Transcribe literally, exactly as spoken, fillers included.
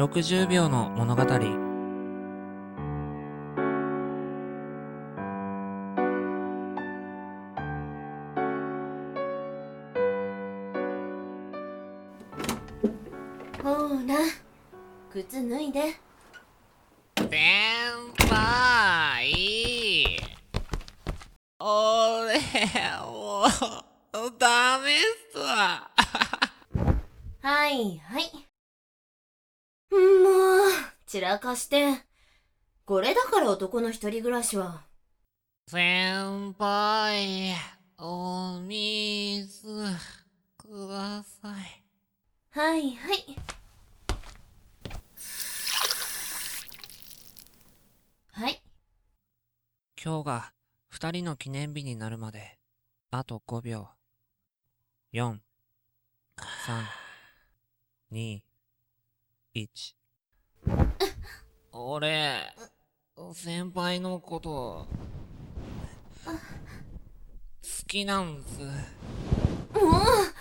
ろくじゅうびょうの物語。 ほら、靴脱いで。 先輩、俺もうダメっすわ。 はいはい。もう散らかして。これだから男の一人暮らしは。 先輩、お水ください。 はいはい。はい。 今日が二人の記念日になるまであとごびょう。よん、さん、に、いち。俺、先輩のこと好きなんす。 もう